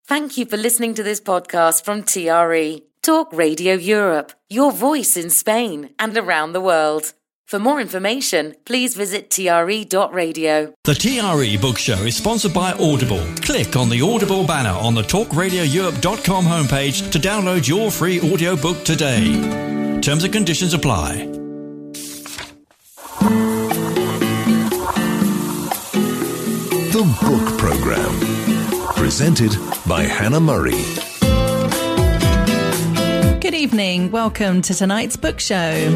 Thank you for listening to this podcast from TRE, Talk Radio Europe, your voice in Spain and around the world. For more information, please visit tre.radio. The TRE Book Show is sponsored by Audible. Click on the Audible banner on the talkradioeurope.com homepage to download your free audiobook today. Terms and conditions apply. The Book Programme, presented by Hannah Murray. Good evening. Welcome to tonight's book show.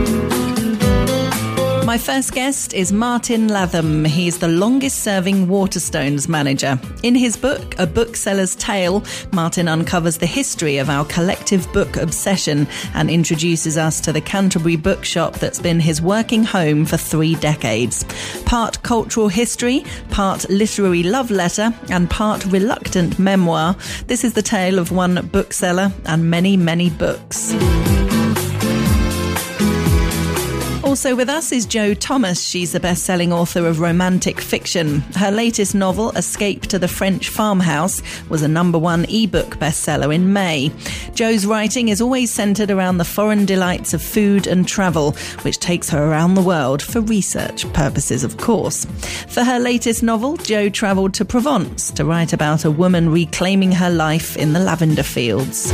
My first guest is Martin Latham. He's the longest-serving Waterstones manager. In his book, A Bookseller's Tale, Martin uncovers the history of our collective book obsession and introduces us to the Canterbury bookshop that's been his working home for 3 decades. Part cultural history, part literary love letter, and part reluctant memoir, this is the tale of one bookseller and many, many books. Also with us is Jo Thomas. She's the best-selling author of romantic fiction. Her latest novel, Escape to the French Farmhouse, was a #1 ebook bestseller in May. Jo's writing is always centred around the foreign delights of food and travel, which takes her around the world for research purposes, of course. For her latest novel, Jo travelled to Provence to write about a woman reclaiming her life in the lavender fields.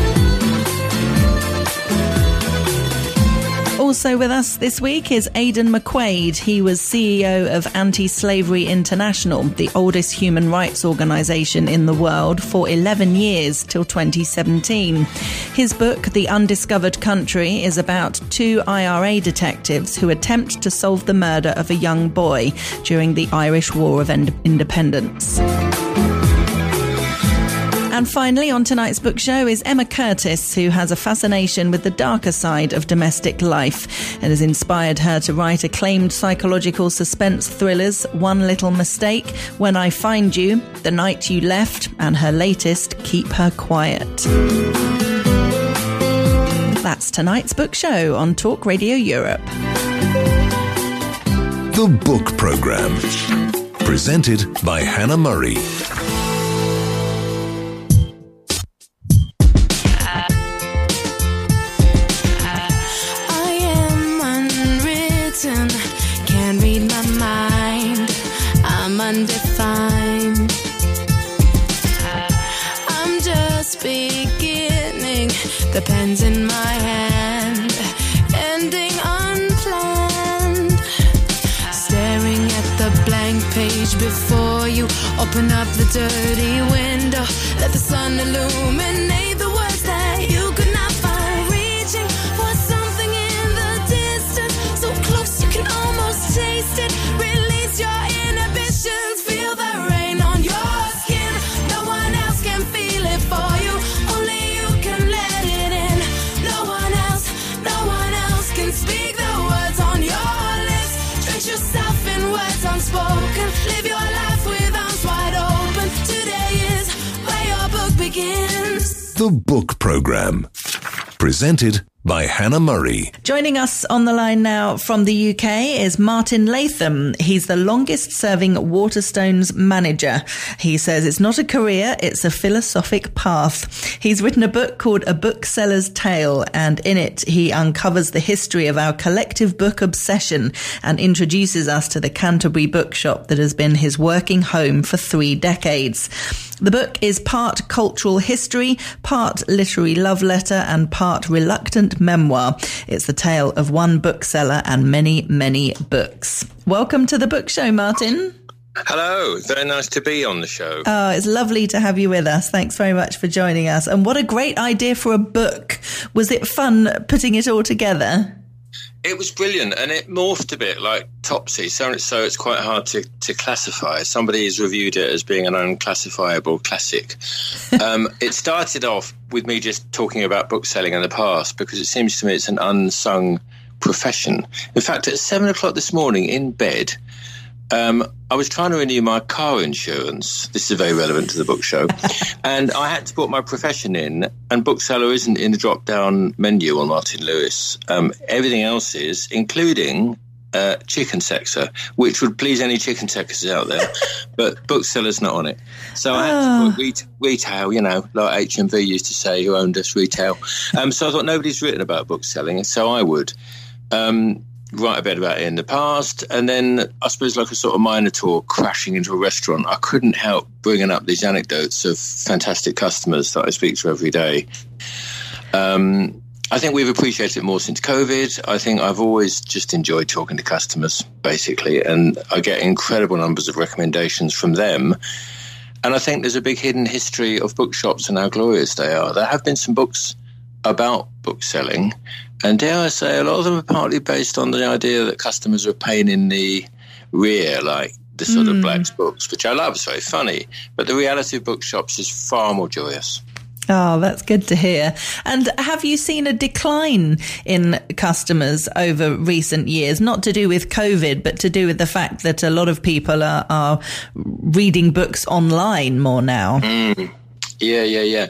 Also with us this week is Aidan McQuaid. He was CEO of Anti-Slavery International, the oldest human rights organisation in the world, for 11 years till 2017. His book, The Undiscovered Country, is about 2 IRA detectives who attempt to solve the murder of a young boy during the Irish War of Independence. And finally, on tonight's book show is Emma Curtis, who has a fascination with the darker side of domestic life. It has inspired her to write acclaimed psychological suspense thrillers One Little Mistake, When I Find You, The Night You Left, and her latest, Keep Her Quiet. That's tonight's book show on Talk Radio Europe. The Book Programme, presented by Hannah Murray. Undefined. I'm just beginning. The pen's in my hand, ending unplanned. Staring at the blank page before you. Open up the dirty window. Let the sun illuminate the words that you could not find. Reaching for something in the distance, so close you can almost taste it. Release your inhibitions, feel the rain on your skin. No one else can feel it for you, only you can let it in. No one else can speak the words on your lips. Drench yourself in words unspoken. Live your life with arms wide open. Today is where your book begins. The Book Programme, presented by Hannah Murray. Joining us on the line now from the UK is Martin Latham. He's the longest-serving Waterstones manager. He says it's not a career, it's a philosophic path. He's written a book called A Bookseller's Tale, and in it he uncovers the history of our collective book obsession and introduces us to the Canterbury bookshop that has been his working home for 3 decades. The book is part cultural history, part literary love letter, and part reluctant memoir. It's the tale of one bookseller and many, many books. Welcome to the book show, Martin. Hello, very nice to be on the show. Oh, it's lovely to have you with us. Thanks very much for joining us. And what a great idea for a book. Was it fun putting it all together? It was brilliant, and it morphed a bit like Topsy, so it's quite hard to classify. Somebody has reviewed it as being an unclassifiable classic. It started off with me just talking about bookselling in the past, because it seems to me it's an unsung profession. In fact, at 7 o'clock this morning in bed, I was trying to renew my car insurance. This is very relevant to the book show. And I had to put my profession in, and bookseller isn't in the drop-down menu on Martin Lewis. Everything else is, including chicken sexer, which would please any chicken sexers out there, but booksellers not on it. So I had to put retail, like HMV used to say, who owned us, retail. So I thought nobody's written about book selling, so I would write a bit about it in the past. And then I suppose like a sort of Minotaur crashing into a restaurant, I couldn't help bringing up these anecdotes of fantastic customers that I speak to every day. I think we've appreciated it more since COVID. I think I've always just enjoyed talking to customers, basically, and I get incredible numbers of recommendations from them. And I think there's a big hidden history of bookshops and how glorious they are. There have been some books about book selling, and dare I say, a lot of them are partly based on the idea that customers are a pain in the rear, like the sort of Black's books, which I love, it's very funny. But the reality of bookshops is far more joyous. Oh, that's good to hear. And have you seen a decline in customers over recent years? Not to do with COVID, but to do with the fact that a lot of people are reading books online more now. Yeah.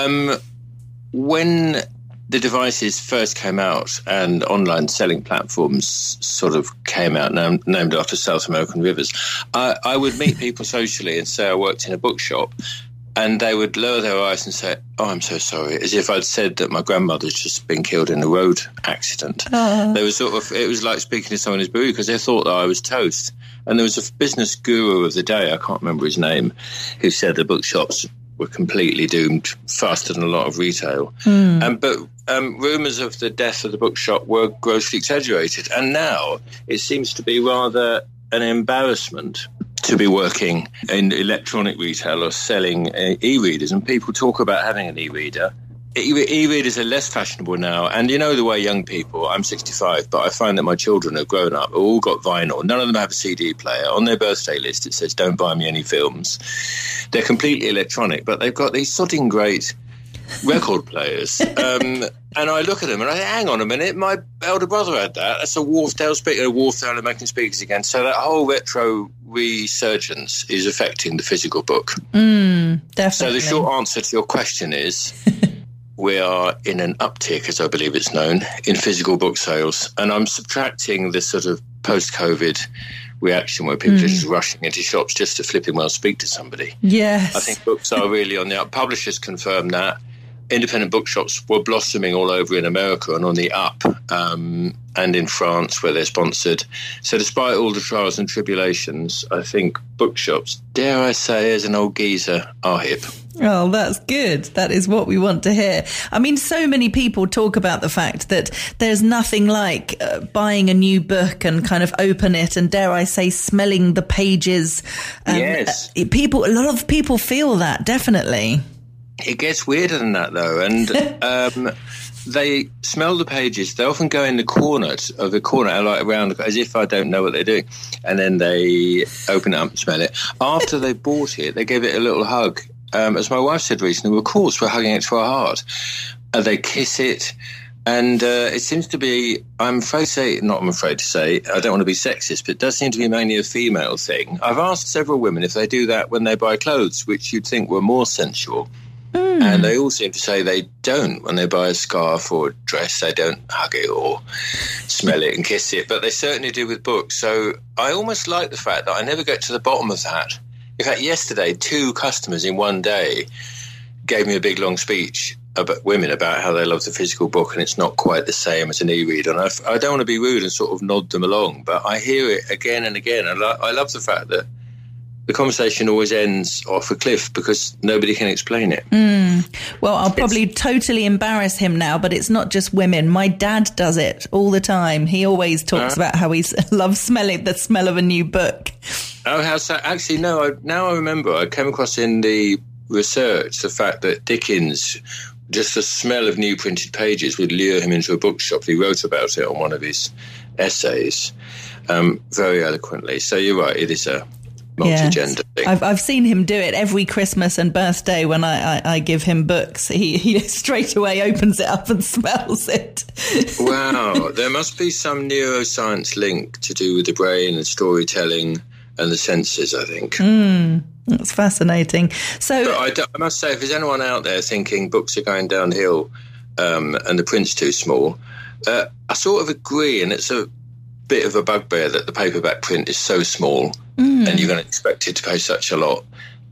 When the devices first came out and online selling platforms sort of came out, named after South American rivers, I would meet people socially and say I worked in a bookshop. And they would lower their eyes and say, "Oh, I'm so sorry," as if I'd said that my grandmother's just been killed in a road accident. They were it was like speaking to someone who's bereaved because they thought that I was toast. And there was a business guru of the day, I can't remember his name, who said the bookshops were completely doomed faster than a lot of retail. But rumours of the death of the bookshop were grossly exaggerated. And now it seems to be rather an embarrassment to be working in electronic retail or selling e-readers, and people talk about having an e-reader. E-readers are less fashionable now, and the way young people, I'm 65, but I find that my children are grown up, all got vinyl, none of them have a CD player. On their birthday list it says, "Don't buy me any films." They're completely electronic, but they've got these sodding great record players. And I look at them and I say, hang on a minute, my elder brother had that. That's a Wharfdale speaker. Wharfdale are making speakers again. So that whole retro resurgence is affecting the physical book. Definitely. So the short answer to your question is we are in an uptick, as I believe it's known, in physical book sales. And I'm subtracting this sort of post-COVID reaction where people are just rushing into shops just to flipping well speak to somebody. Yes. I think books are really on the up. Publishers confirm that. Independent bookshops were blossoming all over in America and on the up, and in France where they're sponsored. So despite all the trials and tribulations, I think bookshops, dare I say, as an old geezer, are hip. Oh, that's good. That is what we want to hear. I mean, so many people talk about the fact that there's nothing like buying a new book and kind of open it and, dare I say, smelling the pages. Yes. A lot of people feel that, definitely. It gets weirder than that, though, and they smell the pages. They often go in the corner, like around, as if I don't know what they're doing, and then they open it up and smell it. After they bought it, they give it a little hug. As my wife said recently, of course, we're hugging it to our heart. They kiss it, and it seems to be, I'm afraid to say, I don't want to be sexist, but it does seem to be mainly a female thing. I've asked several women if they do that when they buy clothes, which you'd think were more sensual. And they all seem to say they don't. When they buy a scarf or a dress, they don't hug it or smell it and kiss it, but they certainly do with books. So I almost like the fact that I never get to the bottom of that. In fact, yesterday, 2 customers in one day gave me a big, long speech about how they love the physical book and it's not quite the same as an e-reader. And I don't want to be rude and sort of nod them along, but I hear it again and again. I love the fact that the conversation always ends off a cliff because nobody can explain it. Well, I'll probably totally embarrass him now, but it's not just women. My dad does it all the time. He always talks about how he loves smelling the smell of a new book. Oh, how sad. Actually, no, now I remember. I came across in the research the fact that Dickens, just the smell of new printed pages would lure him into a bookshop. He wrote about it on one of his essays very eloquently. So you're right, it is a multi-gender thing. I've seen him do it every Christmas and birthday when I give him books. He straight away opens it up and smells it. Wow, there must be some neuroscience link to do with the brain and storytelling and the senses, I think. That's fascinating. So, but I must say, if there's anyone out there thinking books are going downhill and the print's too small, I sort of agree, and it's bit of a bugbear that the paperback print is so small and you're going to expect it to pay such a lot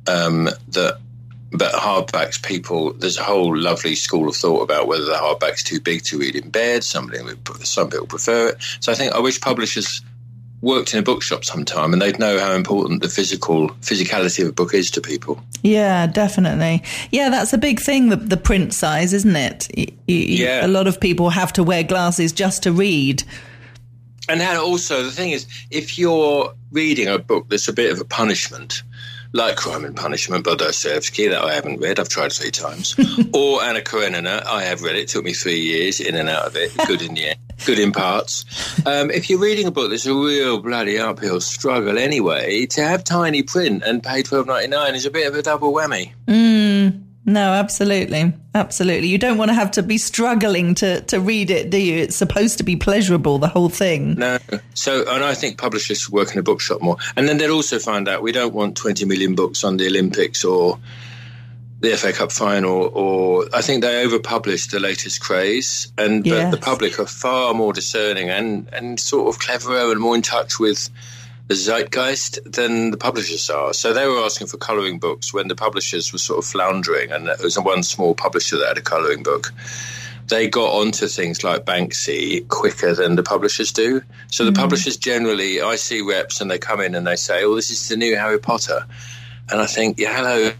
but hardbacks, there's a whole lovely school of thought about whether the hardback's too big to read in bed. Some people prefer it. So I think I wish publishers worked in a bookshop sometime and they'd know how important the physicality of a book is to people. Yeah, definitely. Yeah, that's a big thing, the print size, isn't it? A lot of people have to wear glasses just to read. And also, the thing is, if you're reading a book that's a bit of a punishment, like Crime and Punishment by Dostoevsky, that I haven't read, I've tried 3 times, or Anna Karenina, I have read it, took me 3 years in and out of it, good in the end, good in parts. If you're reading a book that's a real bloody uphill struggle anyway, to have tiny print and pay $12.99 is a bit of a double whammy. No, absolutely. Absolutely. You don't want to have to be struggling to read it, do you? It's supposed to be pleasurable, the whole thing. No. And I think publishers should work in a bookshop more. And then they'll also find out we don't want 20 million books on the Olympics or the FA Cup final, or I think they overpublish the latest craze. But the public are far more discerning and sort of cleverer and more in touch with the zeitgeist than the publishers are. So they were asking for colouring books when the publishers were sort of floundering, and it was one small publisher that had a colouring book. They got onto things like Banksy quicker than the publishers do. So the publishers generally, I see reps and they come in and they say, oh, this is the new Harry Potter. And I think, hello,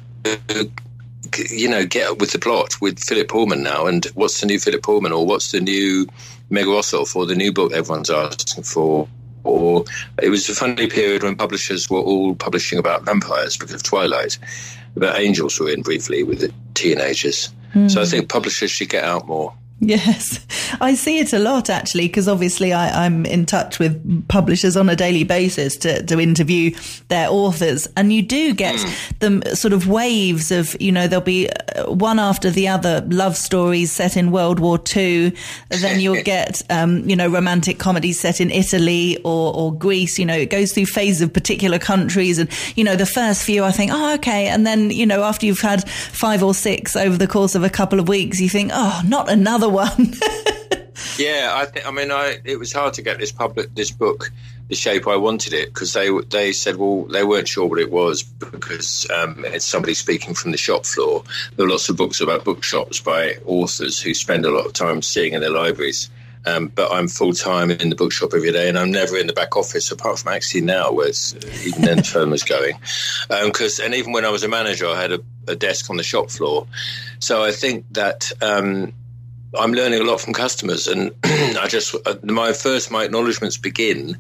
get up with the plot with Philip Pullman now, and what's the new Philip Pullman, or what's the new Meg Rossoff, or the new book everyone's asking for. Or it was a funny period when publishers were all publishing about vampires because of Twilight. About angels were in briefly with the teenagers. So I think publishers should get out more. Yes, I see it a lot, actually, because obviously I'm in touch with publishers on a daily basis to interview their authors. And you do get them sort of waves of, there'll be one after the other love stories set in World War II. Then you'll get, romantic comedies set in Italy or Greece. It goes through phases of particular countries. And, the first few I think, oh, okay. And then, after you've had 5 or 6 over the course of a couple of weeks, you think, oh, not another one. Yeah, it was hard to get this book the shape I wanted it, because they said, well, they weren't sure what it was because it's somebody speaking from the shop floor. There are lots of books about bookshops by authors who spend a lot of time seeing in their libraries. But I'm full-time in the bookshop every day, and I'm never in the back office, apart from actually now, where even then the phone was going. And even when I was a manager, I had a desk on the shop floor. So I think that I'm learning a lot from customers, and my acknowledgements begin,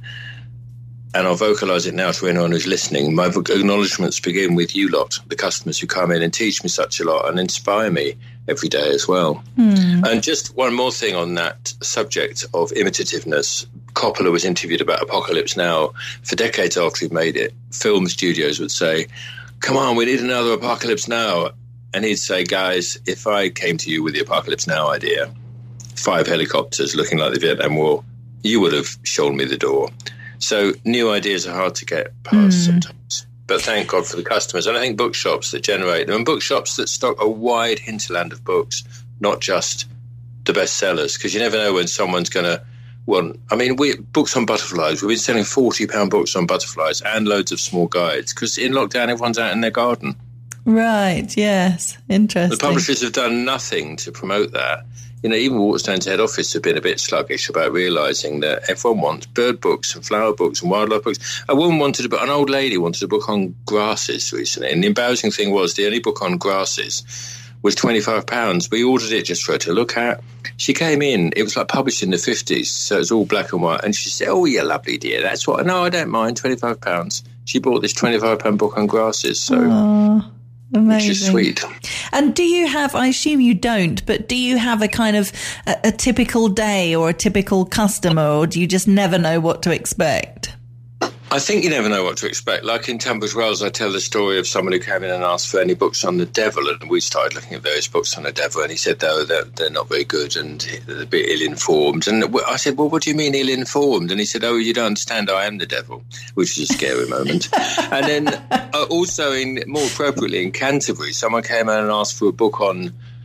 and I'll vocalise it now to anyone who's listening. My acknowledgements begin with you lot, the customers who come in and teach me such a lot and inspire me every day as well. And just one more thing on that subject of imitativeness. Coppola was interviewed about Apocalypse Now. For decades after he'd made it, film studios would say, come on, we need another Apocalypse Now. And he'd say, guys, if I came to you with the Apocalypse Now idea, 5 helicopters looking like the Vietnam War, you would have shown me the door. So new ideas are hard to get past sometimes. But thank God for the customers. And I think bookshops that generate them, and bookshops that stock a wide hinterland of books, not just the bestsellers, because you never know when someone's going to want. Books on butterflies. We've been selling £40 books on butterflies and loads of small guides, because in lockdown, everyone's out in their garden. Right, yes. Interesting. The publishers have done nothing to promote that. Even Waterstone's head office have been a bit sluggish about realising that everyone wants bird books and flower books and wildlife books. An old lady wanted a book on grasses recently, and the embarrassing thing was the only book on grasses was £25. We ordered it just for her to look at. She came in, it was like published in the 50s, so it was all black and white, and she said, oh, yeah, lovely dear, that's what, no, I don't mind, £25. She bought this £25 book on grasses, so... Aww. Amazing. Which is sweet. And do you have, I assume you don't, but do you have a kind of a typical day or a typical customer, or do you just never know what to expect? I think you never know what to expect. Like in Tunbridge Wells, I tell the story of someone who came in and asked for any books on the devil, and we started looking at various books on the devil, and he said, though, they're not very good and they're a bit ill-informed. And I said, well, what do you mean ill-informed? And he said, oh, you don't understand, I am the devil, which is a scary moment. And then also, more appropriately, in Canterbury, someone came in and asked for a book on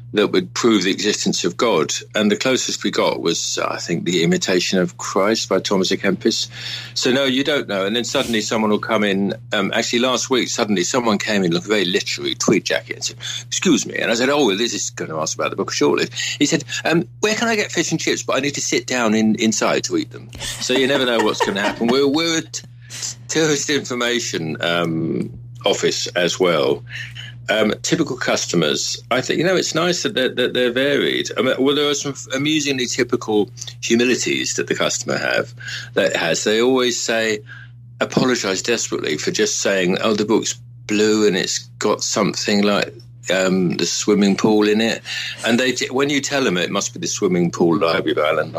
that would prove the existence of God. And the closest we got was, I think, The Imitation of Christ by Thomas à Kempis. So, no, you don't know. And then suddenly someone will come in. Actually, last week, suddenly someone came in looking very literary, tweed jacket, and said, "Excuse me." And I said, "Oh, well, this is going to ask about the Book of Shortlist." He said, "Where can I get fish and chips? But I need to sit down inside to eat them." So you never know what's going to happen. We're a tourist information office as well. Typical customers, I think, it's nice that they're varied. I mean, well, there are some amusingly typical humilities that the customer has. They always say, apologise desperately for just saying, "Oh, the book's blue and it's got something like the swimming pool in it." And when you tell them it must be the swimming pool library of Alan,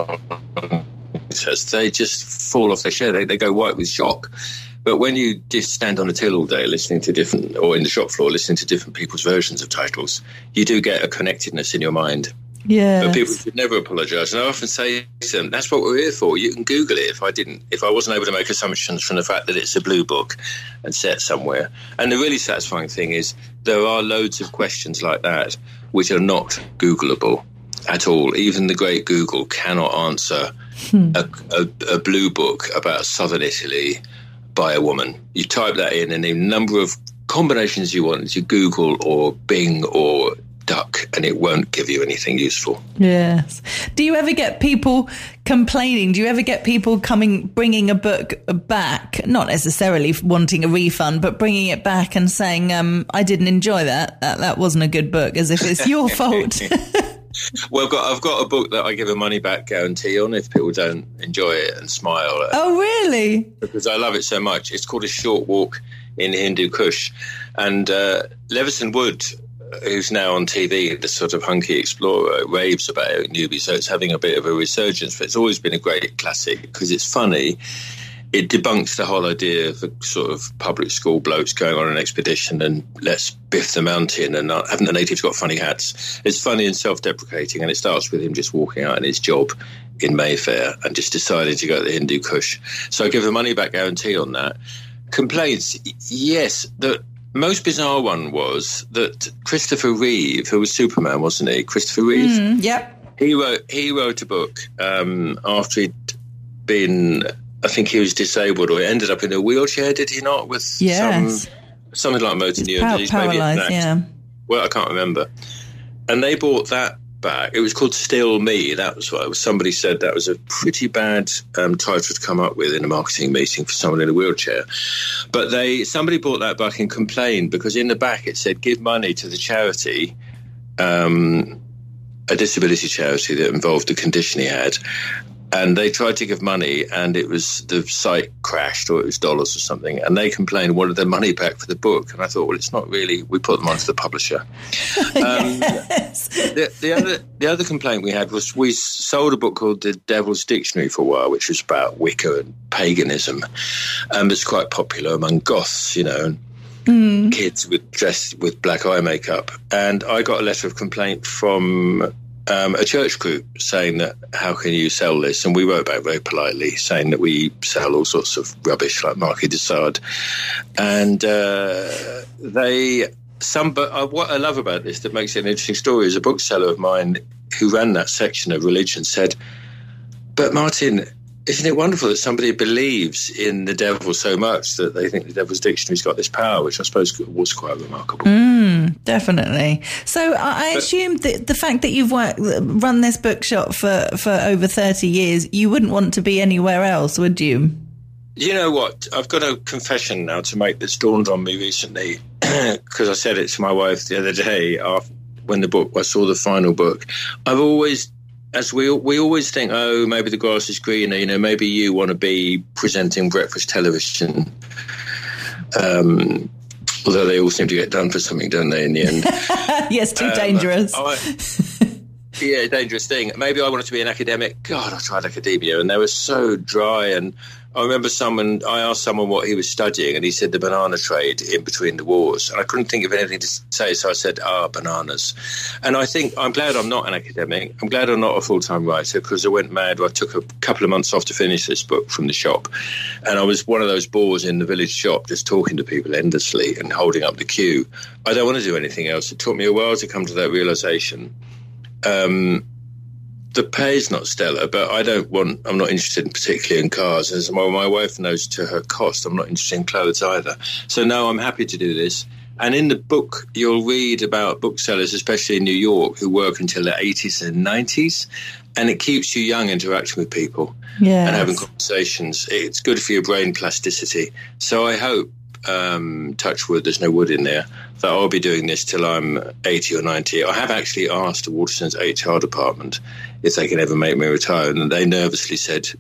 they just fall off their chair. They go white with shock. But when you just stand on a till all day listening to or in the shop floor listening to different people's versions of titles, you do get a connectedness in your mind. Yeah. But people should never apologise. And I often say to them, that's what we're here for. You can Google it if I wasn't able to make assumptions from the fact that it's a blue book and set somewhere. And the really satisfying thing is there are loads of questions like that which are not Googleable at all. Even the great Google cannot answer a blue book about southern Italy by a woman. You type that in and the number of combinations you want to Google or Bing or Duck, and it won't give you anything useful. Yes. Do you ever get people complaining? Do you ever get people bringing a book back, not necessarily wanting a refund, but bringing it back and saying, "I didn't enjoy that. That wasn't a good book," as if it's your fault? Well, I've got a book that I give a money-back guarantee on if people don't enjoy it and smile. Oh, really? Because I love it so much. It's called A Short Walk in Hindu Kush. And Levison Wood, who's now on TV, the sort of hunky explorer, raves about Eric Newby, so it's having a bit of a resurgence. But it's always been a great classic because it's funny. It debunks the whole idea of a sort of public school blokes going on an expedition and let's biff the mountain and haven't the natives got funny hats. It's funny and self-deprecating, and it starts with him just walking out in his job in Mayfair and just deciding to go to the Hindu Kush. So I give a money-back guarantee on that. Complaints, yes. The most bizarre one was that Christopher Reeve, who was Superman, wasn't he? Christopher Reeve? Yep. He wrote a book after he'd been... I think he was disabled or ended up in a wheelchair, did he not? With something like motor neuron disease. Paralysed, yeah. Well, I can't remember. And they bought that back. It was called Still Me. That was what somebody said that was a pretty bad title to come up with in a marketing meeting for someone in a wheelchair. But somebody bought that back and complained because in the back it said, "Give money to the charity," a disability charity that involved a condition he had. And they tried to give money, and the site crashed, or it was dollars or something. And they complained, wanted their money back for the book. And I thought, well, it's not really. We put them onto the publisher. Yes. The other complaint we had was we sold a book called The Devil's Dictionary for a while, which was about Wicca and paganism, and it's quite popular among goths, and kids dressed with black eye makeup. And I got a letter of complaint from a church group saying that how can you sell this? And we wrote back very politely saying that we sell all sorts of rubbish like Marquis de Sade. And what I love about this that makes it an interesting story is a bookseller of mine who ran that section of religion said, "But Martin, isn't it wonderful that somebody believes in the devil so much that they think the Devil's Dictionary's got this power," which I suppose was quite remarkable. Definitely. So I assume that the fact that you've run this bookshop for over 30 years, you wouldn't want to be anywhere else, would you? You know what? I've got a confession now to make that's dawned on me recently because I said it to my wife the other day when I saw the final book. I've always... As we always think, oh, maybe the grass is greener, maybe you want to be presenting breakfast television. Although they all seem to get done for something, don't they, in the end? Yes, too dangerous. dangerous thing. Maybe I wanted to be an academic. God, I tried academia and they were so dry. And I remember I asked someone what he was studying and he said the banana trade in between the wars. And I couldn't think of anything to say, so I said, bananas. And I think I'm glad I'm not an academic. I'm glad I'm not a full-time writer because I went mad. I took a couple of months off to finish this book from the shop. And I was one of those bores in the village shop just talking to people endlessly and holding up the queue. I don't want to do anything else. It took me a while to come to that realisation. The pay's not stellar, but I'm not interested particularly in cars. As my wife knows to her cost, I'm not interested in clothes either. So no, I'm happy to do this. And in the book, you'll read about booksellers, especially in New York, who work until their 80s and 90s. And it keeps you young interacting with people and having conversations. It's good for your brain plasticity. So I hope, touch wood, there's no wood in there, that I'll be doing this till I'm 80 or 90. I have actually asked the Waterstones HR department if they can ever make me retire, and they nervously said,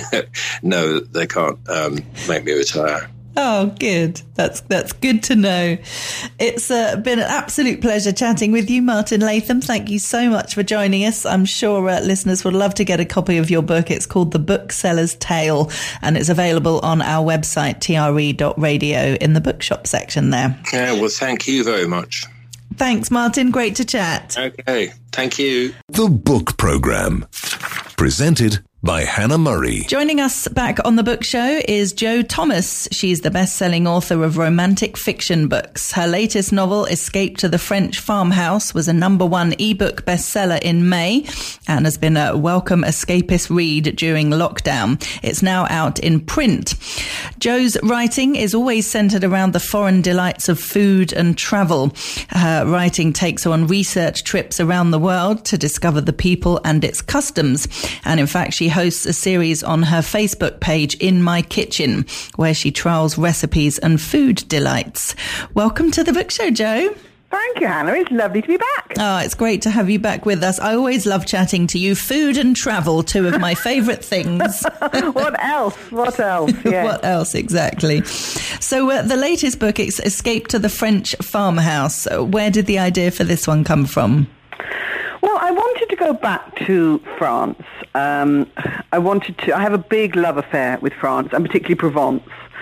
no, they can't make me retire. Oh, good. That's good to know. It's been an absolute pleasure chatting with you, Martin Latham. Thank you so much for joining us. I'm sure listeners would love to get a copy of your book. It's called The Bookseller's Tale, and it's available on our website, tre.radio, in the bookshop section there. Yeah, well, thank you very much. Thanks, Martin. Great to chat. Okay, thank you. The Book Programme, presented by Hannah Murray. Joining us back on the book show is Jo Thomas. She's the best-selling author of romantic fiction books. Her latest novel, Escape to the French Farmhouse, was a #1 ebook bestseller in May and has been a welcome escapist read during lockdown. It's now out in print. Jo's writing is always centered around the foreign delights of food and travel. Her writing takes her on research trips around the world to discover the people and its customs. And in fact, she hosts a series on her Facebook page, In My Kitchen, where she trials recipes and food delights. Welcome to the book show, Jo. Thank you, Hannah. It's lovely to be back. Oh, it's great to have you back with us. I always love chatting to you. Food and travel, two of my favourite things. What else? Yeah. What else, exactly. So the latest book, it's Escape to the French Farmhouse. Where did the idea for this one come from? Well, I wanted to go back to France. I have a big love affair with France, and particularly Provence.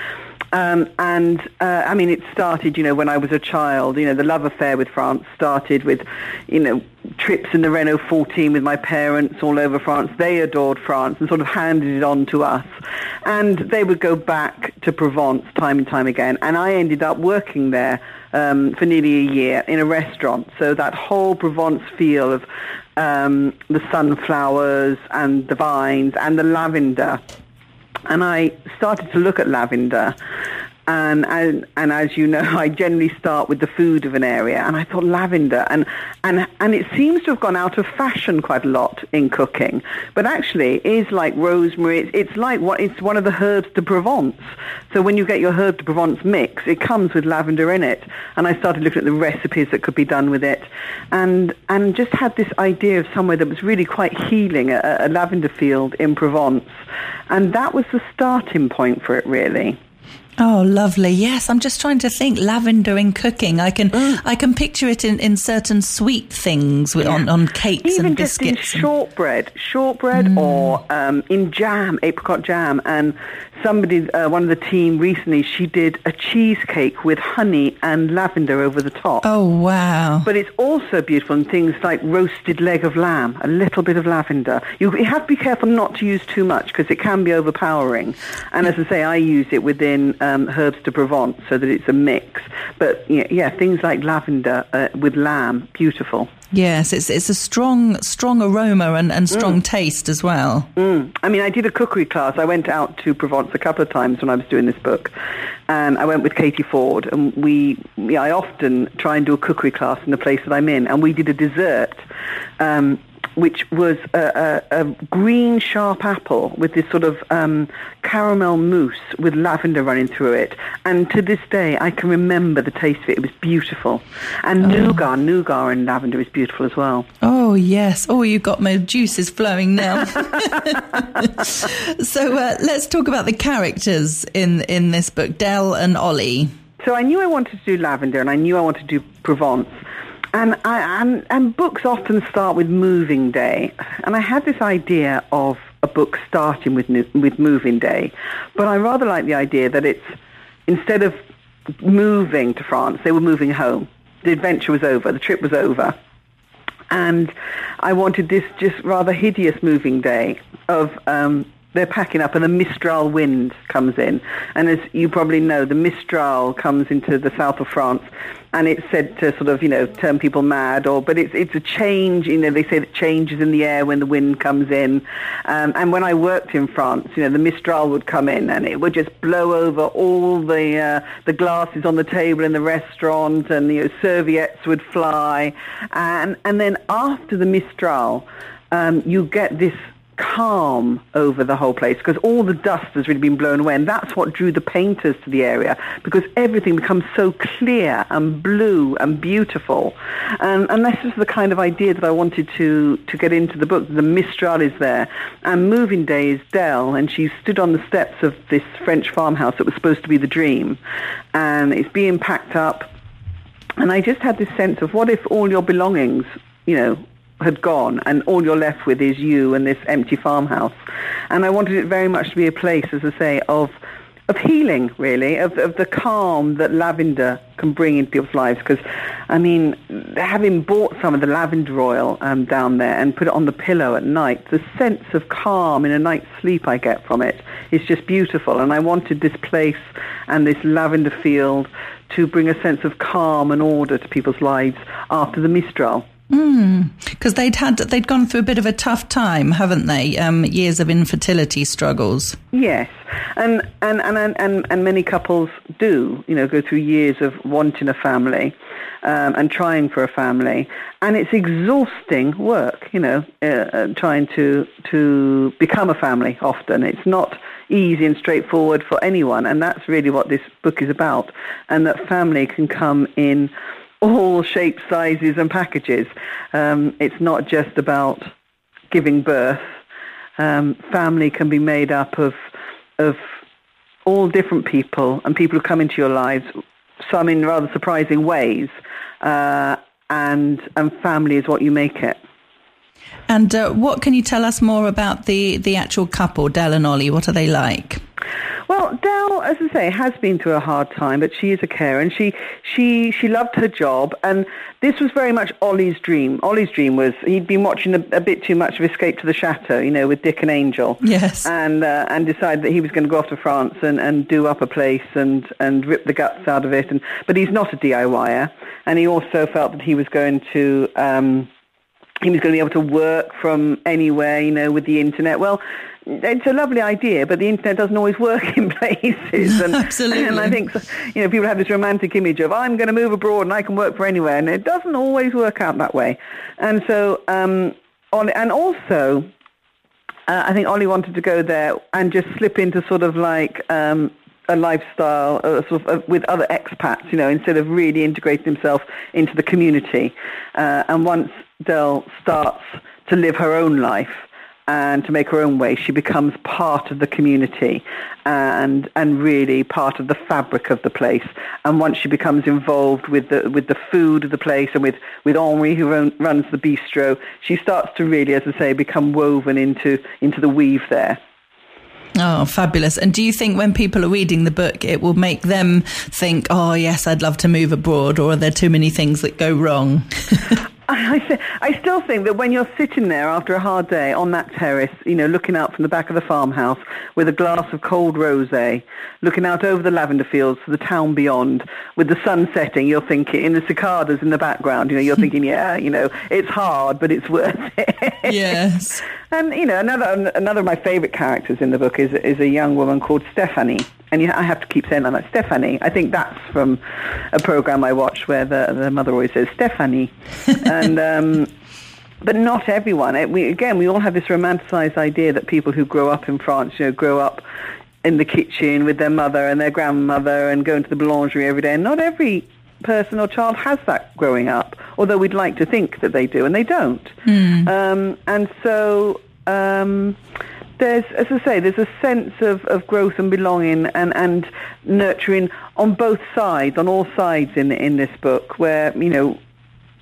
It started, when I was a child. The love affair with France started with, trips in the Renault 14 with my parents all over France. They adored France and sort of handed it on to us. And they would go back to Provence time and time again. And I ended up working there for nearly a year in a restaurant. So that whole Provence feel of the sunflowers and the vines and the lavender. And I started to look at lavender. And as you know, I generally start with the food of an area. And I thought lavender. And it seems to have gone out of fashion quite a lot in cooking. But actually, it is like rosemary. It's one of the herbes de Provence. So when you get your herb de Provence mix, it comes with lavender in it. And I started looking at the recipes that could be done with it. And just had this idea of somewhere that was really quite healing, a lavender field in Provence. And that was the starting point for it, really. Oh, lovely. Yes, I'm just trying to think lavender in cooking. I can picture it in certain sweet things on cakes even and biscuits. Even just in shortbread or in jam, apricot jam. And somebody, one of the team recently, she did a cheesecake with honey and lavender over the top. Oh, wow. But it's also beautiful in things like roasted leg of lamb, a little bit of lavender. You have to be careful not to use too much because it can be overpowering. And as I say, I use it within herbes de Provence so that it's a mix. But things like lavender with lamb, beautiful. Yes, it's a strong aroma and strong taste as well. I mean, I did a cookery class. I went out to Provence a couple of times when I was doing this book, and I went with Katie Ford, and I often try and do a cookery class in the place that I'm in, and we did a dessert, which was a green sharp apple with this sort of caramel mousse with lavender running through it. And to this day, I can remember the taste of it. It was beautiful. And nougat and lavender is beautiful as well. Oh, yes. Oh, you've got my juices flowing now. So let's talk about the characters in this book, Del and Ollie. So I knew I wanted to do lavender and I knew I wanted to do Provence. And books often start with moving day, and I had this idea of a book starting with moving day, but I rather like the idea that it's, instead of moving to France, they were moving home. The adventure was over, the trip was over, and I wanted this just rather hideous moving day of they're packing up and the Mistral wind comes in. And as you probably know, the Mistral comes into the south of France, and it's said to sort of, turn people mad, but it's a change, they say that changes in the air when the wind comes in. And when I worked in France, the Mistral would come in and it would just blow over all the glasses on the table in the restaurant, and, serviettes would fly. And then after the Mistral, you get this calm over the whole place, because all the dust has really been blown away, and that's what drew the painters to the area, because everything becomes so clear and blue and beautiful, and this is the kind of idea that I wanted to get into the book. The Mistral is there, and moving day is Dell, and she stood on the steps of this French farmhouse that was supposed to be the dream, and it's being packed up, and I just had this sense of, what if all your belongings, had gone, and all you're left with is you and this empty farmhouse. And I wanted it very much to be a place, as I say, of healing, really, of the calm that lavender can bring into people's lives. Because, having bought some of the lavender oil down there and put it on the pillow at night, the sense of calm in a night's sleep I get from it is just beautiful. And I wanted this place and this lavender field to bring a sense of calm and order to people's lives after the Mistral. Because they'd gone through a bit of a tough time, haven't they? Years of infertility struggles. Yes, and many couples do, go through years of wanting a family and trying for a family, and it's exhausting work, trying to become a family. Often it's not easy and straightforward for anyone, and that's really what this book is about, and that family can come in all shapes, sizes and packages. It's not just about giving birth. Family can be made up of all different people, and people who come into your lives, some in rather surprising ways, and family is what you make it. And what can you tell us more about the actual couple, Dell and Ollie? What are they like? Well, Dell, as I say, has been through a hard time, but she is a carer, and she loved her job, and this was very much Ollie's dream. Ollie's dream was, he'd been watching a bit too much of Escape to the Chateau, with Dick and Angel. Yes. And decided that he was going to go off to France and do up a place and rip the guts out of it. But he's not a DIYer, and he also felt that he was going to be able to work from anywhere, with the internet. Well, it's a lovely idea, but the internet doesn't always work in places. And, absolutely. And I think, people have this romantic image of, I'm going to move abroad and I can work for anywhere, and it doesn't always work out that way. And so, I think Ollie wanted to go there and just slip into sort of like a lifestyle with other expats, instead of really integrating himself into the community. And once Dell starts to live her own life and to make her own way, she becomes part of the community and really part of the fabric of the place. And once she becomes involved with the food of the place and with Henri, who runs the bistro, she starts to really, as I say, become woven into the weave there. Oh, fabulous. And do you think when people are reading the book, it will make them think, oh, yes, I'd love to move abroad, or are there too many things that go wrong? I still think that when you're sitting there after a hard day on that terrace, looking out from the back of the farmhouse with a glass of cold rosé, looking out over the lavender fields to the town beyond, with the sun setting, you're thinking, in the cicadas in the background, you're thinking, it's hard, but it's worth it. Yes. And, another of my favourite characters in the book is a young woman called Stephanie. And I have to keep saying that, Stephanie. I think that's from a program I watched where the mother always says, Stephanie. And but not everyone. We all have this romanticized idea that people who grow up in France, grow up in the kitchen with their mother and their grandmother and going to the boulangerie every day. And not every person or child has that growing up, although we'd like to think that they do, and they don't. And so there's, as I say, there's a sense of growth and belonging and nurturing on both sides, on all sides in this book, where,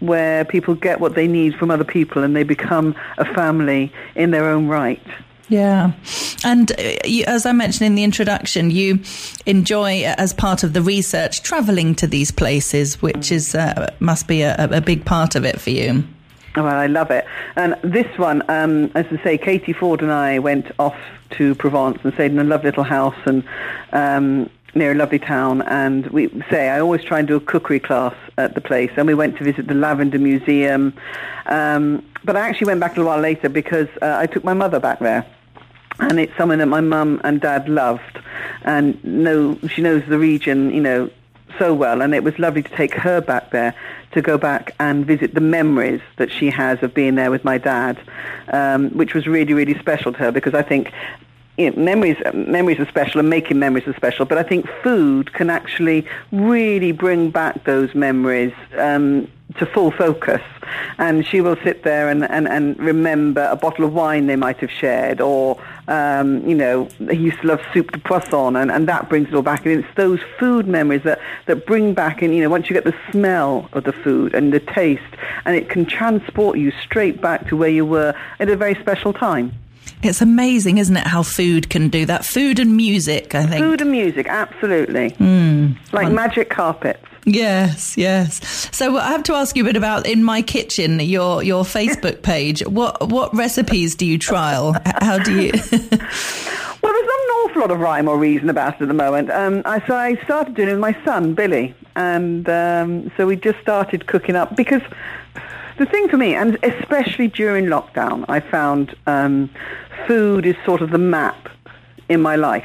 where people get what they need from other people and they become a family in their own right. Yeah. And as I mentioned in the introduction, you enjoy, as part of the research, travelling to these places, which is must be a big part of it for you. Oh, well, I love it. And this one, as I say, Katie Ford and I went off to Provence and stayed in a lovely little house and near a lovely town. And I always try and do a cookery class at the place. And we went to visit the Lavender Museum. But I actually went back a little while later because I took my mother back there. And it's something that my mum and dad loved, and she knows the region, so well. And it was lovely to take her back there to go back and visit the memories that she has of being there with my dad, which was really, really special to her, because I think memories are special and making memories are special. But I think food can actually really bring back those memories to full focus. And she will sit there and remember a bottle of wine they might have shared, or he used to love soup de poisson, and that brings it all back. And it's those food memories that bring back, and once you get the smell of the food and the taste, and it can transport you straight back to where you were at a very special time. It's amazing, isn't it, how food can do that? Food and music, I think. Food and music, absolutely. Like magic carpets. Yes. So I have to ask you a bit about In My Kitchen, your Facebook page. What recipes do you trial? How do you... Well, there's not an awful lot of rhyme or reason about it at the moment. So I started doing it with my son, Billy. And so we just started cooking up, because the thing for me, and especially during lockdown, I found food is sort of the map in my life.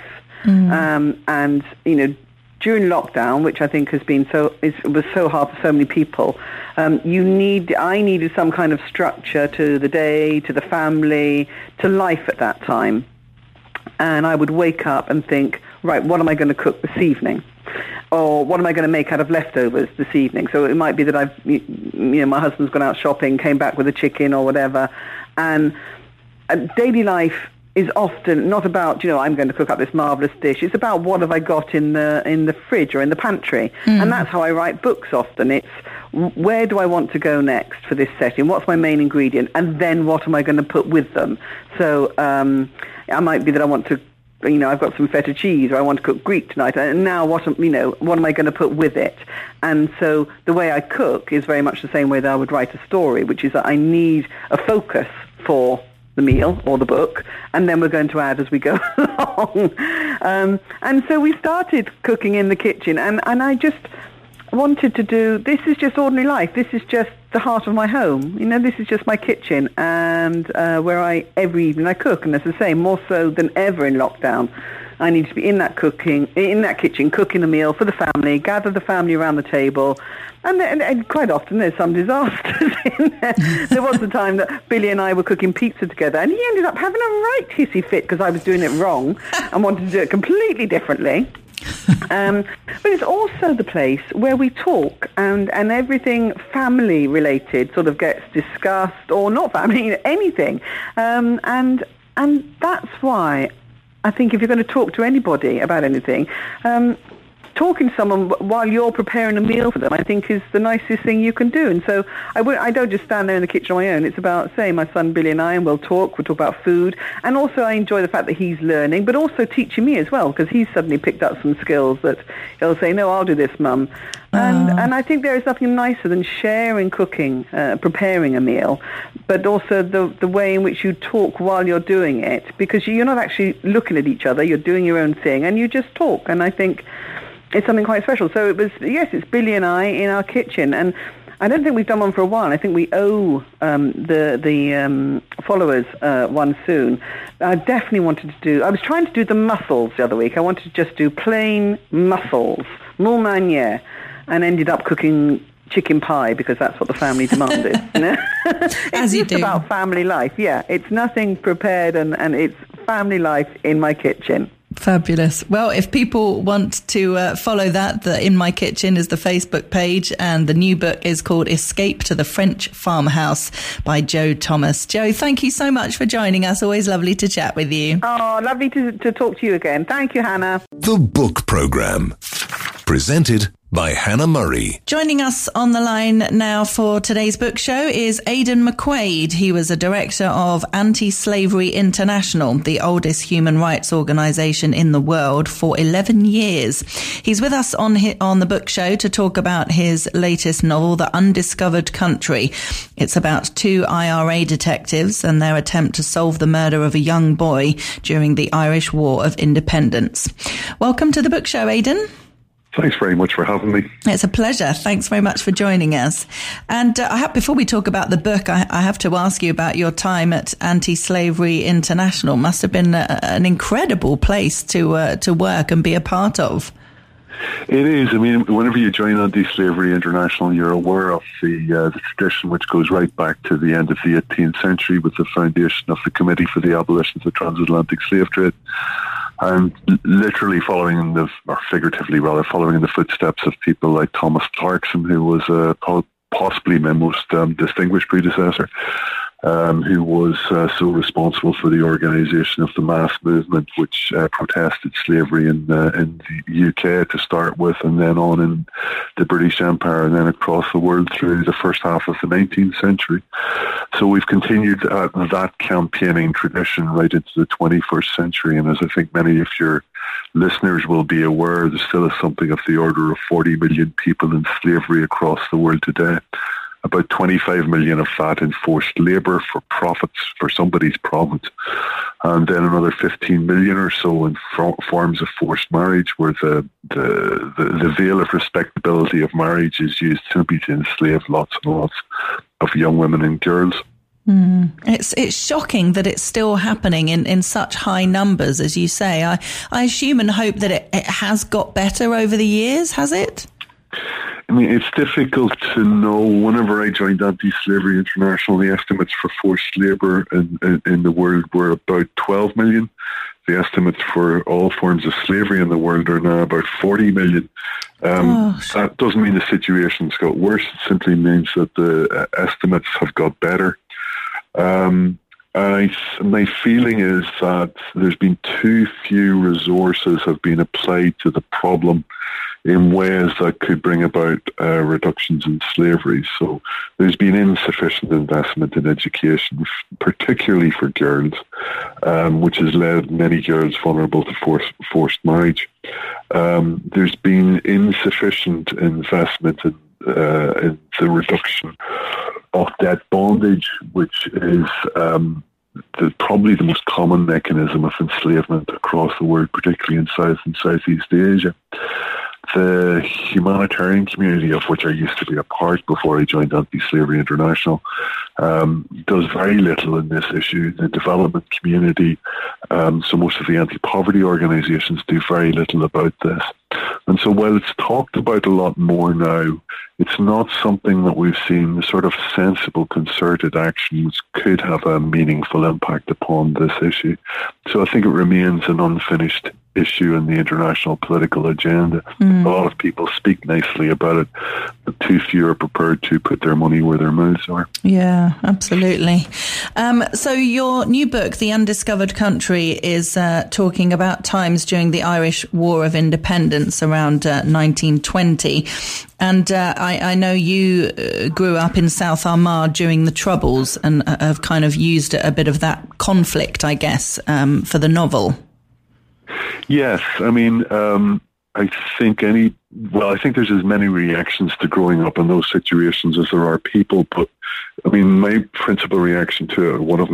And, during lockdown, which I think has been was so hard for so many people, I needed some kind of structure to the day, to the family, to life at that time. And I would wake up and think, right, what am I going to cook this evening? Or what am I going to make out of leftovers this evening? So it might be that my husband's gone out shopping, came back with a chicken or whatever. And daily life is often not about, I'm going to cook up this marvellous dish. It's about what have I got in the fridge or in the pantry. And that's how I write books often. It's where do I want to go next for this setting? What's my main ingredient? And then what am I going to put with them? So I might be that I want to, I've got some feta cheese, or I want to cook Greek tonight. And now what am I going to put with it? And so the way I cook is very much the same way that I would write a story, which is that I need a focus for the meal or the book, and then we're going to add as we go along. And so we started cooking in the kitchen, and I just wanted to do, this is just ordinary life. This is just the heart of my home. This is just my kitchen, and where every evening I cook. And as I say, more so than ever in lockdown, I need to be in that kitchen, cooking a meal for the family, gather the family around the table. And quite often there's some disasters in there. There was a time that Billy and I were cooking pizza together, and he ended up having a right hissy fit because I was doing it wrong and wanted to do it completely differently. But it's also the place where we talk, and everything family related sort of gets discussed, or not family, anything. And that's why I think if you're going to talk to anybody about anything, talking to someone while you're preparing a meal for them, I think, is the nicest thing you can do. And so I don't just stand there in the kitchen on my own. It's about, say, my son Billy and I, and we'll talk about food. And also I enjoy the fact that he's learning, but also teaching me as well, because he's suddenly picked up some skills that he'll say, no, I'll do this, Mum. And I think there is nothing nicer than sharing cooking, preparing a meal, but also the way in which you talk while you're doing it, because you're not actually looking at each other, you're doing your own thing, and you just talk. And I think it's something quite special. So it's Billy and I in our kitchen, and I don't think we've done one for a while. I think we owe the followers one soon. I definitely wanted to do, I was trying to do the mussels the other week. I wanted to just do plain mussels, moule manière, and ended up cooking chicken pie because that's what the family demanded. As you do. It's about family life, yeah. It's nothing prepared, and it's family life in my kitchen. Fabulous. Well, if people want to follow that, the In My Kitchen is the Facebook page, and the new book is called Escape to the French Farmhouse by Jo Thomas. Jo, thank you so much for joining us. Always lovely to chat with you. Oh, lovely to talk to you again. Thank you, Hannah. The Book Programme. Presented by Hannah Murray. Joining us on the line now for today's book show is Aidan McQuaid. He was a director of Anti-Slavery International, the oldest human rights organisation in the world, for 11 years. He's with us on the book show to talk about his latest novel, The Undiscovered Country. It's about two IRA detectives and their attempt to solve the murder of a young boy during the Irish War of Independence. Welcome to the book show, Aidan. Thanks very much for having me. It's a pleasure. Thanks very much for joining us. And before we talk about the book, I have to ask you about your time at Anti-Slavery International. Must have been an incredible place to work and be a part of. It is. I mean, whenever you join Anti-Slavery International, you're aware of the tradition which goes right back to the end of the 18th century with the foundation of the Committee for the Abolition of the Transatlantic Slave Trade. And literally following in the footsteps of people like Thomas Clarkson, who was possibly my most distinguished predecessor, who was so responsible for the organisation of the mass movement which protested slavery in the UK to start with, and then on in the British Empire, and then across the world through the first half of the 19th century. So we've continued that campaigning tradition right into the 21st century, and as I think many of your listeners will be aware, there still is something of the order of 40 million people in slavery across the world today. About 25 million of that in forced labour for profits, for somebody's profit, and then another 15 million or so in forms of forced marriage, where the veil of respectability of marriage is used simply to enslave lots and lots of young women and girls. It's shocking that it's still happening in such high numbers, as you say. I assume and hope that it has got better over the years, has it? I mean, it's difficult to know. Whenever I joined Anti-Slavery International, the estimates for forced labour in the world were about 12 million. The estimates for all forms of slavery in the world are now about 40 million. That doesn't mean the situation's got worse. It simply means that the estimates have got better. My feeling is that there's been too few resources have been applied to the problem in ways that could bring about reductions in slavery. So there's been insufficient investment in education, particularly for girls, which has led many girls vulnerable to forced marriage. There's been insufficient investment in the reduction of debt bondage, which is probably the most common mechanism of enslavement across the world, particularly in South and Southeast Asia. The humanitarian community, of which I used to be a part before I joined Anti-Slavery International, does very little in this issue. The development community, so most of the anti-poverty organisations do very little about this. And so while it's talked about a lot more now, it's not something that we've seen the sort of sensible, concerted action which could have a meaningful impact upon this issue. So I think it remains an unfinished issue in the international political agenda. A lot of people speak nicely about it, but too few are prepared to put their money where their mouths are. Yeah, absolutely. So your new book, The Undiscovered Country, is talking about times during the Irish War of Independence around 1920. And I know you grew up in South Armagh during the Troubles and have kind of used a bit of that conflict, I guess, for the novel. Yes, I mean, I think there's as many reactions to growing up in those situations as there are people. But I mean, one of my principal reactions to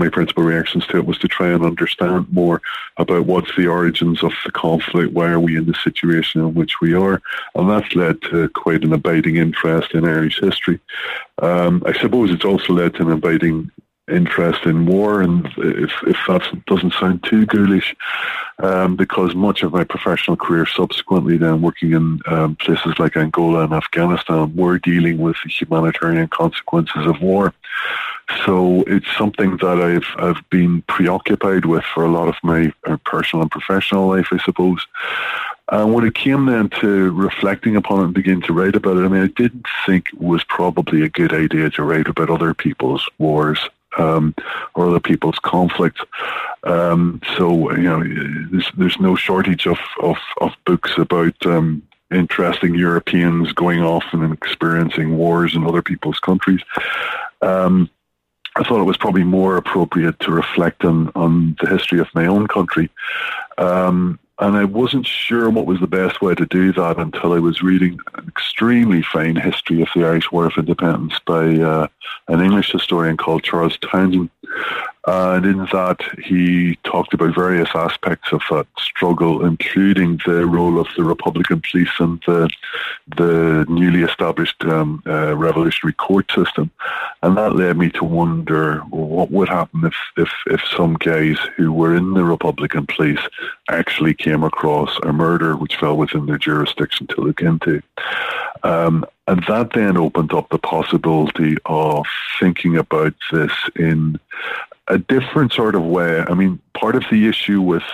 it was to try and understand more about what's the origins of the conflict. Why are we in the situation in which we are? And that's led to quite an abiding interest in Irish history. I suppose it's also led to an abiding interest in war, and if that doesn't sound too ghoulish, because much of my professional career subsequently then working in places like Angola and Afghanistan were dealing with the humanitarian consequences of war. So it's something that I've been preoccupied with for a lot of my personal and professional life, I suppose. When it came then to reflecting upon it and beginning to write about it, I mean, I didn't think it was probably a good idea to write about other people's wars or other people's conflicts. So, you know, there's no shortage of books about interesting Europeans going off and experiencing wars in other people's countries. I thought it was probably more appropriate to reflect on the history of my own country. And I wasn't sure what was the best way to do that until I was reading an extremely fine history of the Irish War of Independence by an English historian called Charles Townsend. And in that, he talked about various aspects of that struggle, including the role of the Republican police and the newly established revolutionary court system. And that led me to wonder what would happen if some guys who were in the Republican police actually came across a murder which fell within their jurisdiction to look into. And that then opened up the possibility of thinking about this in a different sort of way. I mean, part of the issue with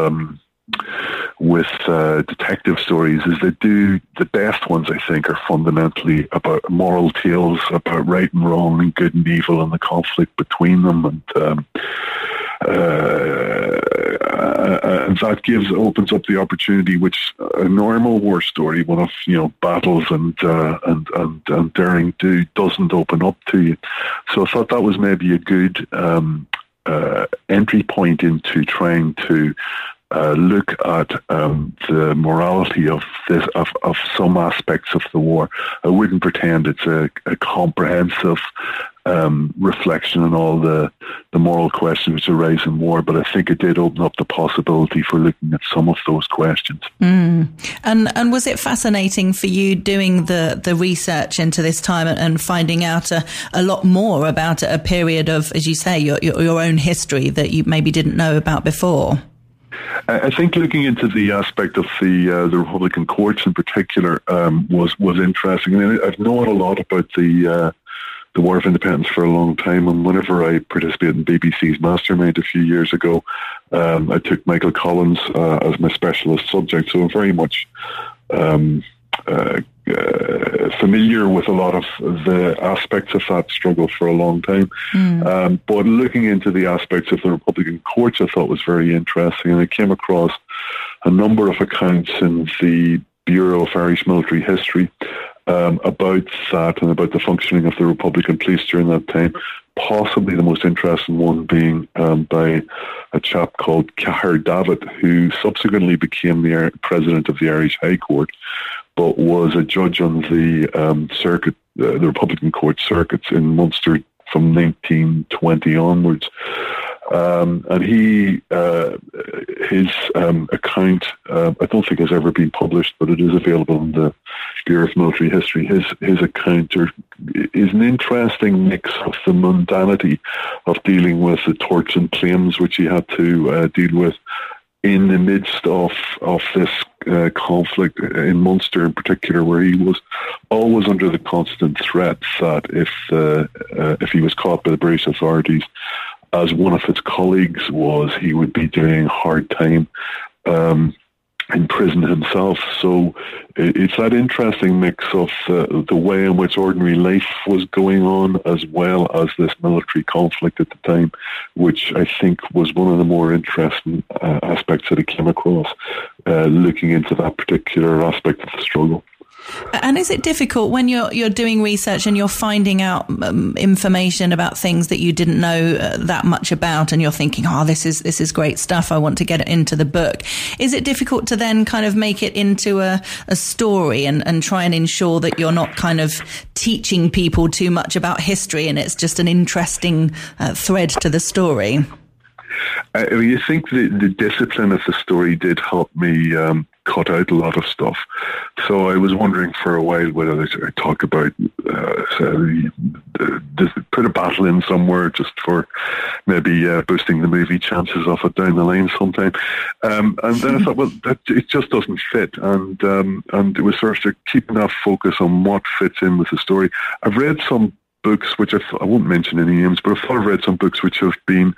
detective stories is the best ones, I think, are fundamentally about moral tales about right and wrong and good and evil and the conflict between them, and that opens up the opportunity which a normal war story, one of battles and daring do, doesn't open up to you. So I thought that was maybe a good entry point into trying to look at the morality of some aspects of the war. I wouldn't pretend it's a comprehensive reflection on all the moral questions which arise in war, but I think it did open up the possibility for looking at some of those questions. And was it fascinating for you doing the research into this time and finding out a lot more about a period of, as you say, your own history that you maybe didn't know about before? I think looking into the aspect of the Republican courts in particular was interesting. I mean, I've known a lot about the War of Independence for a long time, and whenever I participated in BBC's Mastermind a few years ago, I took Michael Collins as my specialist subject, so I'm very much familiar with a lot of the aspects of that struggle for a long time. But looking into the aspects of the Republican courts, I thought was very interesting, and I came across a number of accounts in the Bureau of Irish Military History about that and about the functioning of the Republican police during that time. Possibly the most interesting one being by a chap called Cahir David, who subsequently became the president of the Irish High Court, but was a judge on the circuit, the Republican court circuits in Munster from 1920 onwards. And his account, I don't think has ever been published, but it is available in the Bureau of Military History. His account is an interesting mix of the mundanity of dealing with the torts and claims which he had to deal with in the midst of this conflict in Munster in particular, where he was always under the constant threat that if he was caught by the British authorities, as one of his colleagues was, he would be doing hard time in prison himself. So it's that interesting mix of the way in which ordinary life was going on, as well as this military conflict at the time, which I think was one of the more interesting aspects that I came across, looking into that particular aspect of the struggle. And is it difficult when you're doing research and you're finding out information about things that you didn't know that much about, and you're thinking, this is great stuff, I want to get it into the book? Is it difficult to then kind of make it into a story and try and ensure that you're not kind of teaching people too much about history and it's just an interesting thread to the story? I mean, I think the discipline of the story did help me cut out a lot of stuff. So I was wondering for a while whether I talk about put a battle in somewhere just for maybe boosting the movie chances of it down the line sometime. And then I thought, well, it just doesn't fit. And it was sort of keeping that focus on what fits in with the story. I've read some books, which I won't mention any names, but I've read some books which have been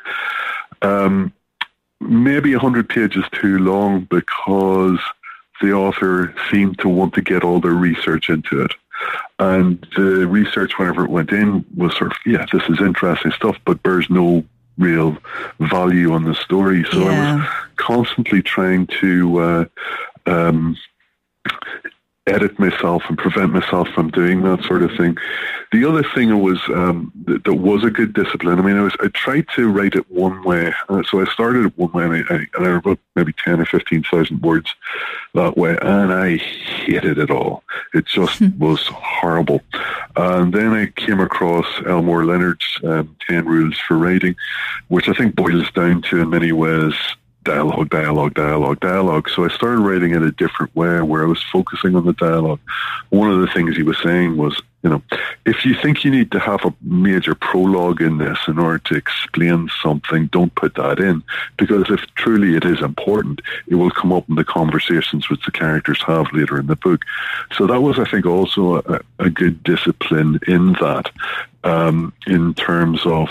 maybe 100 pages too long because the author seemed to want to get all their research into it. And the research, whenever it went in, was sort of, this is interesting stuff, but bears no real value on the story. So I was constantly trying to edit myself and prevent myself from doing that sort of thing. The other thing was that was a good discipline. I mean, I tried to write it one way. So I started it one way, and I wrote maybe 10 or 15,000 words that way, and I hated it all. It just was horrible. And then I came across Elmore Leonard's 10 Rules for Writing, which I think boils down to, in many ways, dialogue. So I started writing it a different way, where I was focusing on the dialogue. One of the things he was saying was, if you think you need to have a major prologue in this in order to explain something, don't put that in, because if truly it is important, it will come up in the conversations which the characters have later in the book. So that was, I think, also a good discipline in that, in terms of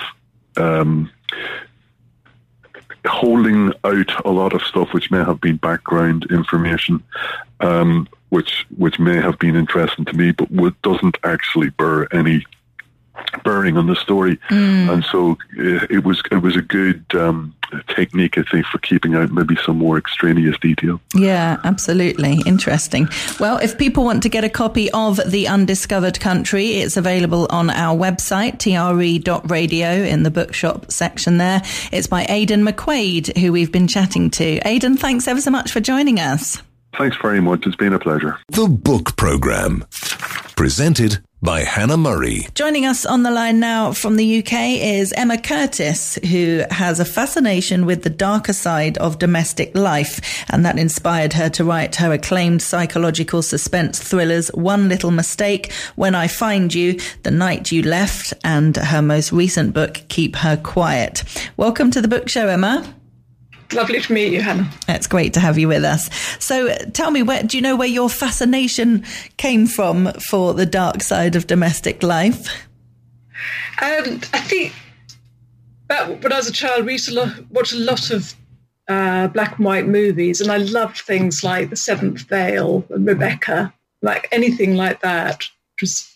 holding out a lot of stuff which may have been background information, which may have been interesting to me, but doesn't actually bear any bearing on the story. And so it was a good technique, I think, for keeping out maybe some more extraneous detail. Yeah, absolutely. Interesting. Well, if people want to get a copy of The Undiscovered Country, it's available on our website, tre.radio, in the bookshop section there. It's by Aidan McQuaid, who we've been chatting to. Aidan, thanks ever so much for joining us. Thanks very much. It's been a pleasure. The Book Programme, presented by Hannah Murray. Joining us on the line now from the UK is Emma Curtis, who has a fascination with the darker side of domestic life, and that inspired her to write her acclaimed psychological suspense thrillers One Little Mistake, When I Find You, The Night You Left, and her most recent book, Keep Her Quiet. Welcome to the book show, Emma. Lovely to meet you, Hannah. It's great to have you with us. So tell me, do you know where your fascination came from for the dark side of domestic life? I think that when I was a child, we used to watch a lot of black and white movies, and I loved things like The Seventh Veil and Rebecca, like anything like that. Just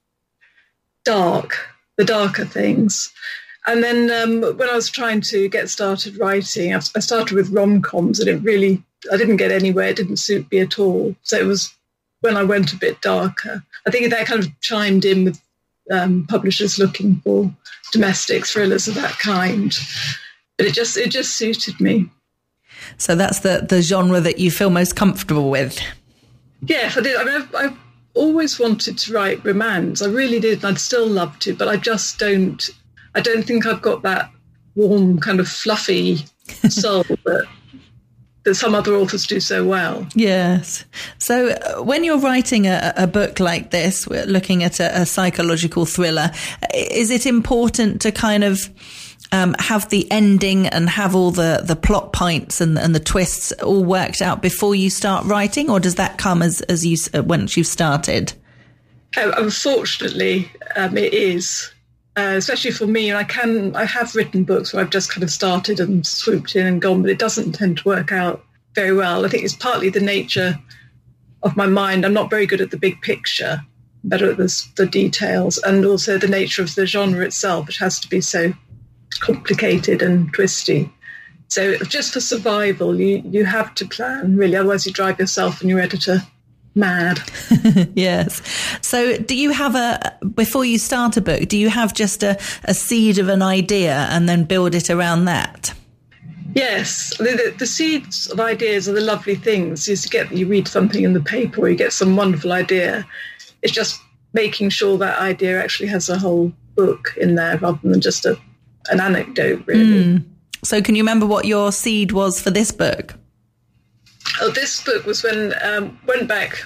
dark, the darker things. And then when I was trying to get started writing, I started with rom-coms, and I didn't get anywhere. It didn't suit me at all. So it was when I went a bit darker. I think that kind of chimed in with publishers looking for domestic thrillers of that kind. But it just suited me. So that's the genre that you feel most comfortable with? Yes, I did. I mean, I've always wanted to write romance. I really did, and I'd still love to, but I just don't. I don't think I've got that warm, kind of fluffy soul that some other authors do so well. Yes. So when you're writing a book like this, we're looking at a psychological thriller, is it important to kind of have the ending and have all the plot points and the twists all worked out before you start writing, or does that come as you once you've started? Unfortunately, it is. Especially for me, I have written books where I've just kind of started and swooped in and gone, but it doesn't tend to work out very well. I think it's partly the nature of my mind. I'm not very good at the big picture, better at the details, and also the nature of the genre itself, which has to be so complicated and twisty. So just for survival, you have to plan, really, otherwise you drive yourself and your editor mad. Yes. So do you have before you start a book, do you have just a seed of an idea and then build it around that? Yes. The seeds of ideas are the lovely things. You read something in the paper or you get some wonderful idea. It's just making sure that idea actually has a whole book in there rather than just an anecdote, really. So can you remember what your seed was for this book? Oh, this book was when went back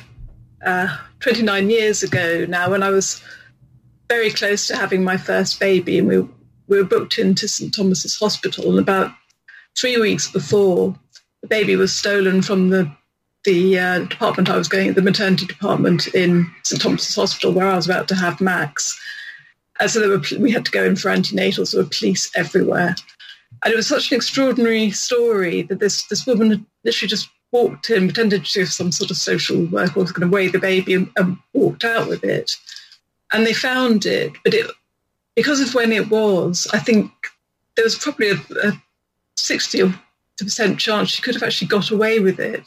29 years ago now, when I was very close to having my first baby, and we were booked into St Thomas's Hospital. And about 3 weeks before, the baby was stolen from the department I was going, the maternity department in St Thomas's Hospital, where I was about to have Max. And so we had to go in for antenatal, so there were police everywhere. And it was such an extraordinary story that this woman had literally just walked in, pretended to do some sort of social work, or was going to weigh the baby, and walked out with it. And they found it, but because of when it was, I think there was probably a 60% chance she could have actually got away with it.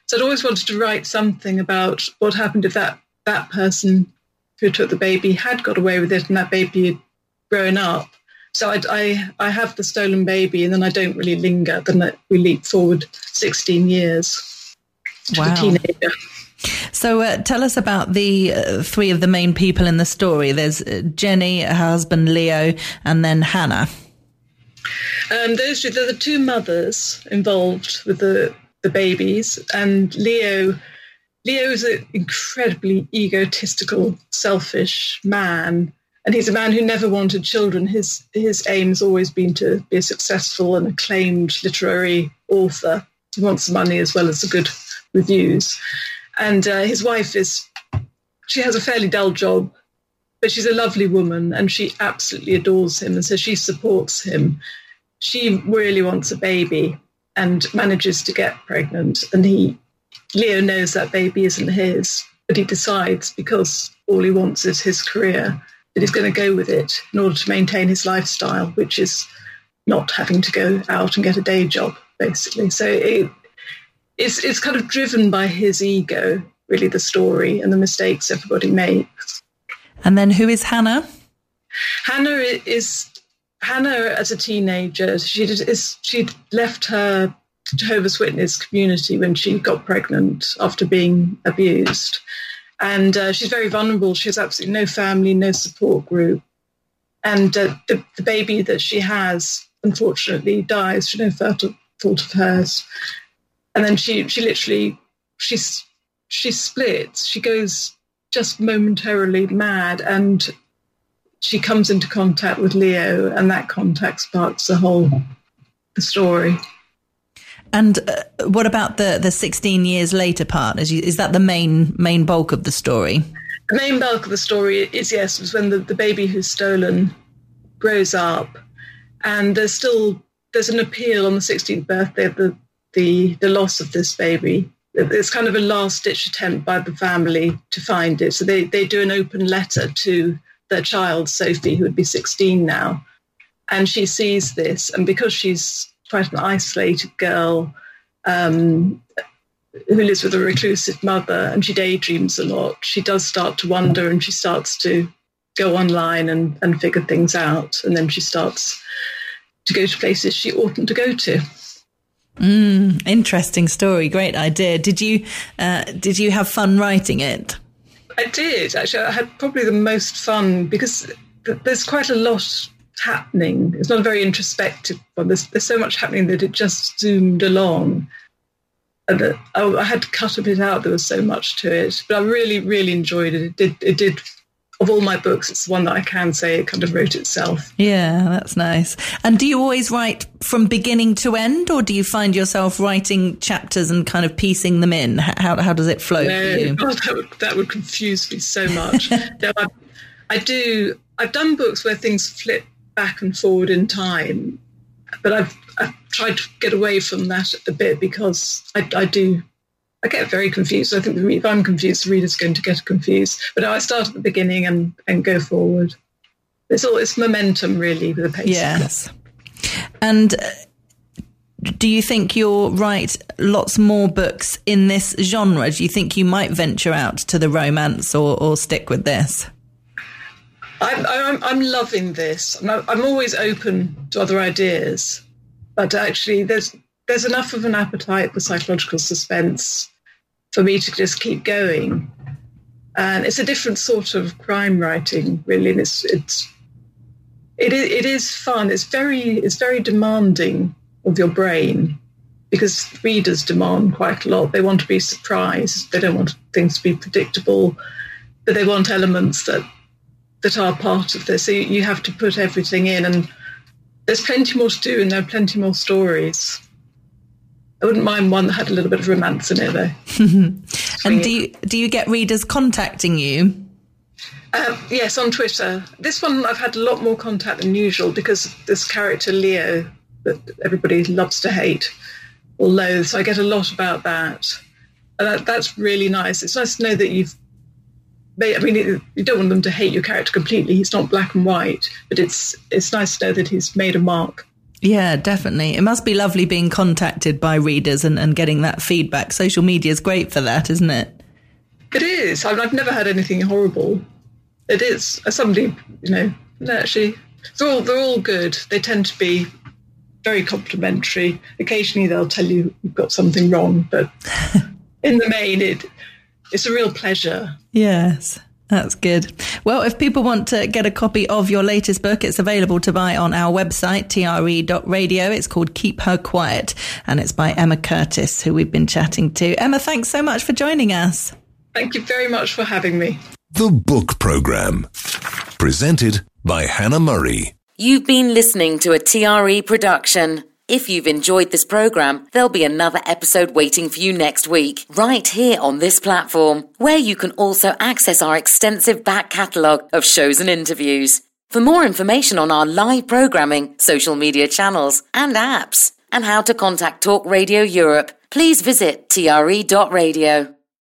So I'd always wanted to write something about what happened if that person who took the baby had got away with it and that baby had grown up. So I have the stolen baby, and then I don't really linger. Then we leap forward 16 years to the teenager. So tell us about the three of the main people in the story. There's Jenny, her husband Leo, and then Hannah. Those two, they're the two mothers involved with the babies. And Leo is an incredibly egotistical, selfish man. And he's a man who never wanted children. His aim has always been to be a successful and acclaimed literary author. He wants the money as well as the good reviews. And his wife she has a fairly dull job, but she's a lovely woman and she absolutely adores him. And so she supports him. She really wants a baby and manages to get pregnant. And Leo knows that baby isn't his, but he decides, because all he wants is his career, that he's going to go with it in order to maintain his lifestyle, which is not having to go out and get a day job, basically. So it's kind of driven by his ego, really, the story, and the mistakes everybody makes. And then who is Hannah? Hannah, as a teenager, she'd left her Jehovah's Witness community when she got pregnant after being abused. And she's very vulnerable. She has absolutely no family, no support group. And the baby that she has, unfortunately, dies through no fault of hers. And then she splits. She goes just momentarily mad, and she comes into contact with Leo, and that contact sparks the story. And what about the 16 years later part? Is that the main bulk of the story? The main bulk of the story was when the baby who's stolen grows up, and there's an appeal on the 16th birthday of the loss of this baby. It's kind of a last-ditch attempt by the family to find it. So they do an open letter to their child, Sophie, who would be 16 now. And she sees this, and because she's quite an isolated girl who lives with a reclusive mother, and she daydreams a lot, she does start to wonder, and she starts to go online and figure things out. And then she starts to go to places she oughtn't to go to. Interesting story. Great idea. Did you have fun writing it? I did, actually. I had probably the most fun because there's quite a lot happening. It's not a very introspective one. There's so much happening that it just zoomed along. And I had to cut a bit out. There was so much to it. But I really, really enjoyed it. It did. Of all my books, it's the one that I can say it kind of wrote itself. Yeah, that's nice. And do you always write from beginning to end, or do you find yourself writing chapters and kind of piecing them in? How does it flow for you? God, that would confuse me so much. No, I've done books where things flip back and forward in time, but I've tried to get away from that a bit because I get very confused. I think if I'm confused, the reader's going to get confused. But I start at the beginning and go forward. It's momentum, really, with the pace. Yes. And do you think you'll write lots more books in this genre? Do you think you might venture out to the romance or stick with this? I'm loving this. I'm always open to other ideas. But actually, there's enough of an appetite for psychological suspense for me to just keep going. And it's a different sort of crime writing, really. And it is fun. It's very demanding of your brain because readers demand quite a lot. They want to be surprised. They don't want things to be predictable, but they want elements that are part of this. So you have to put everything in, and there's plenty more to do, and there are plenty more stories. I wouldn't mind one that had a little bit of romance in it, though. And do you get readers contacting you? Yes, on Twitter. This one I've had a lot more contact than usual because this character Leo that everybody loves to hate or loathe. So I get a lot about that. And that's really nice. It's nice to know that you don't want them to hate your character completely. He's not black and white, but it's nice to know that he's made a mark. Yeah, definitely. It must be lovely being contacted by readers and getting that feedback. Social media is great for that, isn't it? It is. I've never had anything horrible. It is. As somebody, actually, they're all good. They tend to be very complimentary. Occasionally they'll tell you you've got something wrong, but in the main, it's a real pleasure. Yes. That's good. Well, if people want to get a copy of your latest book, it's available to buy on our website, tre.radio. It's called Keep Her Quiet, and it's by Emma Curtis, who we've been chatting to. Emma, thanks so much for joining us. Thank you very much for having me. The Book Programme, presented by Hannah Murray. You've been listening to a TRE production. If you've enjoyed this programme, there'll be another episode waiting for you next week, right here on this platform, where you can also access our extensive back catalogue of shows and interviews. For more information on our live programming, social media channels and apps, and how to contact Talk Radio Europe, please visit tre.radio.